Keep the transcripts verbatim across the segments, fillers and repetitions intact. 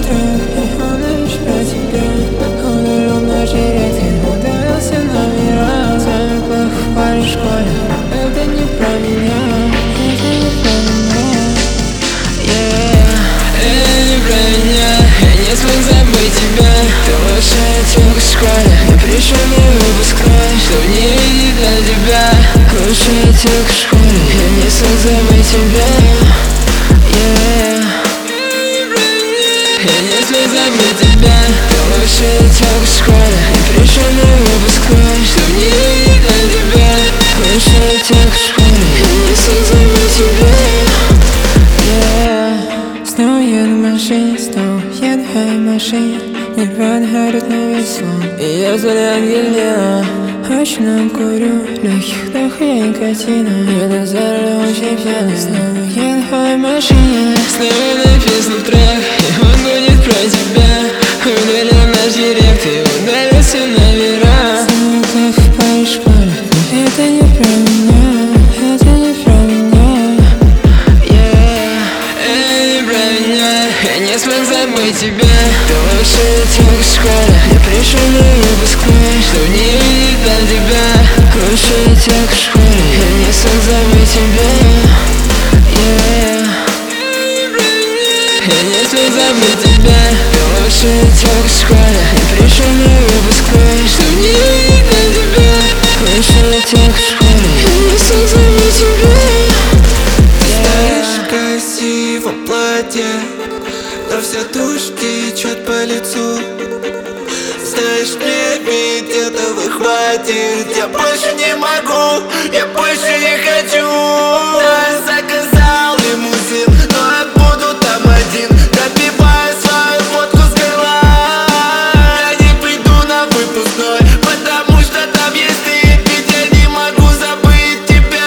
трек, и он лишь про тебя. Он увел наш директ, и ударился на мира. Самый плохой парень в школе, это не про меня, это не про меня. Yeah. Это не про меня, я не смог забыть тебя. Ты лучшая тёлка в школе, я пришел на выпускной, чтоб не видеть для тебя. Лучшая тёлка в школе, я не смог забыть тебя. Yeah. Я не смог забыть тебя. Ты лучшая тёлка в школе, я пришел на выпускной, чтоб не видеть для тебя. Лучшая тёлка в школе, я не смог забыть тебя. Yeah. Снова еду в машине, снова еду в машине. Нирвана горит на весь слон, и я заряд гильдена. Очень курю, легких дохуя никотина. Еду за рулем очень пьяный, снова еду в машине. Снова написан трек, и он будет про тебя. Удалил наш директ, и ударился на вера. Снова плохой парень в школе, это не про меня, это не про меня. Yeah. Это не про меня, я не смог забыть тебя. Ты лучшая тёлка в школе, я пришел на выпускной, чтоб не видеть для тебя. Лучшая тёлка в школе, я не смог забыть тебя. Yeah. Я не смог забыть тебя. Ты лучшая тёлка в школе, я пришел на выпускной, чтоб не видеть для тебя. Лучшая тёлка в школе, я не смог забыть тебя. Стоишь в красивом платье, но вся тушь течет по лицу. Знаешь, мне ведь этого хватит. Я больше не могу, я больше не хочу. Я заказал лимузин, но я буду там один, допивая свою водку с горла. Я не приду на выпускной, потому что там есть ты. Ведь я не могу забыть тебя.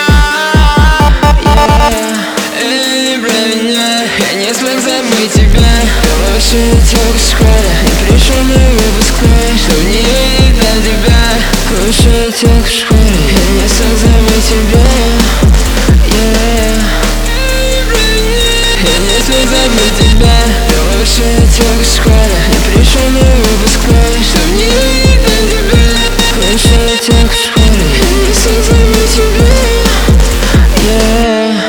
Yeah. Это не про меня, я не смог забыть тебя. Ты лучшая тёлка в школе, я пришел на выпускной, чтоб не видеть для тебя. Лучшая тёлка в школе, я не смог забыть тебя. Yeah. Я не смог забыть тебя. Ты лучшая тёлка в школе, я пришел на выпускной, чтоб не видеть для тебя. Лучшая тёлка в школе, я не смог забыть тебя. Yeah.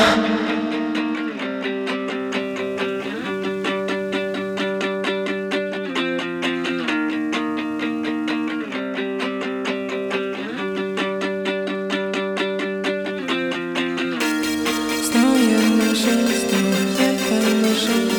Снова я в машине, снова я в машине.